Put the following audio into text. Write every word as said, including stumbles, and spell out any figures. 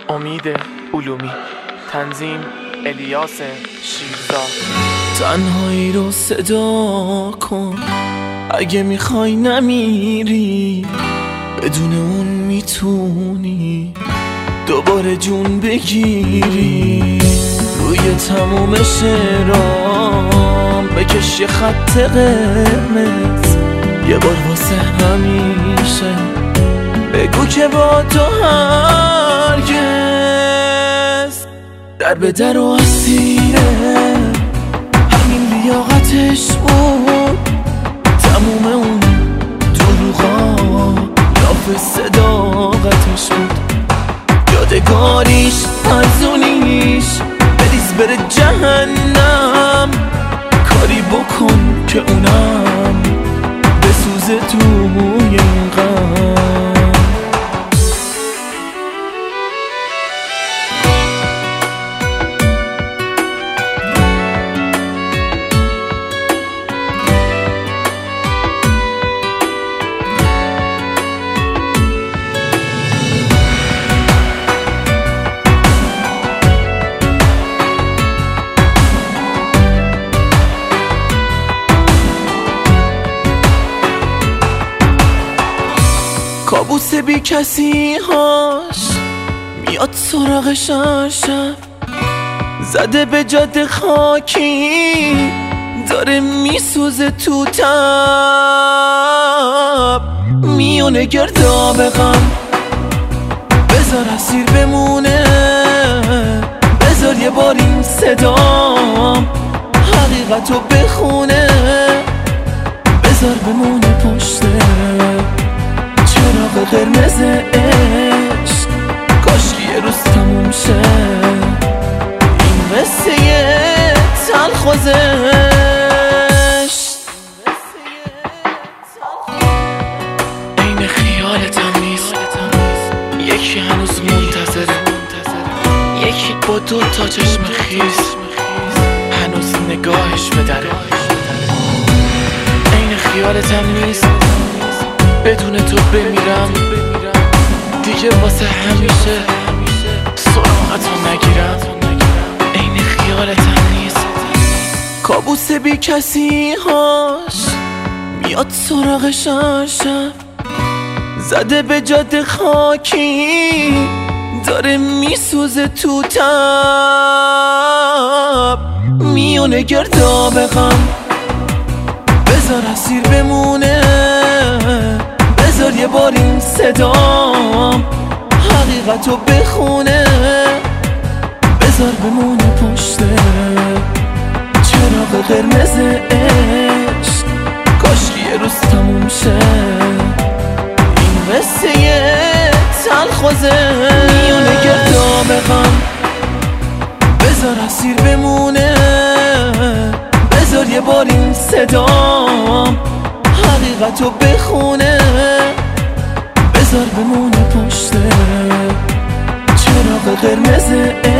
امید علومی، تنظیم الیاس شیرزاد. تنهایی رو صدا کن اگه میخوای نمیری، بدون اون میتونی دوباره جون بگیری. روی تموم شعرام بکش یه خط قرمز، یه بار واسه همیشه بگو که با تو هرگز در به در و اسیره همین لیاقتش بود. تموم اون دروغا لاف صداقتش بود. یادگاریش ارزونیش بریز بره جهنم، کاری بکن که اونم بسوزه توی این غم. کابوس بی کسی هاش میاد سراغش هر شب، زده به جاده خاکی داره میسوزه تو تب. میونه گرداب غم بذار اسیر بمونه، بذار یه بار این صدام حقیقتو بخونه، بذار بمونه پشته چراغ قرمز عشق. کاشکی یه روز تموم شه این قصه تلخ و زشت. این خیالتم نیست، یکی هنوز منتظره، یکی با دو تا چشم خیز هنوز نگاهش به دره. این خیالتم نیست بدون تو بمیرم دیگه، واسه همیشه سراغتو نگیرم. این خیالتم نیست. کابوس بی کسی هاش میاد سراغش هر شب، زده به جاده خاکی داره میسوزه تو تب. میونه گرداب غم بذار اسیر بمونه، بذار یه بار این صدام حقیقتو بخونه، بذار بمونه پشته چراغ قرمز عشق. کاشکی یه روز تموم شه این قصه تلخ و زشت. میونه گرداب غم بذار اسیر بمونه، بذار یه بار این صدام حقیقتو بخونه، بذار بمونه پشته چراغ قرمز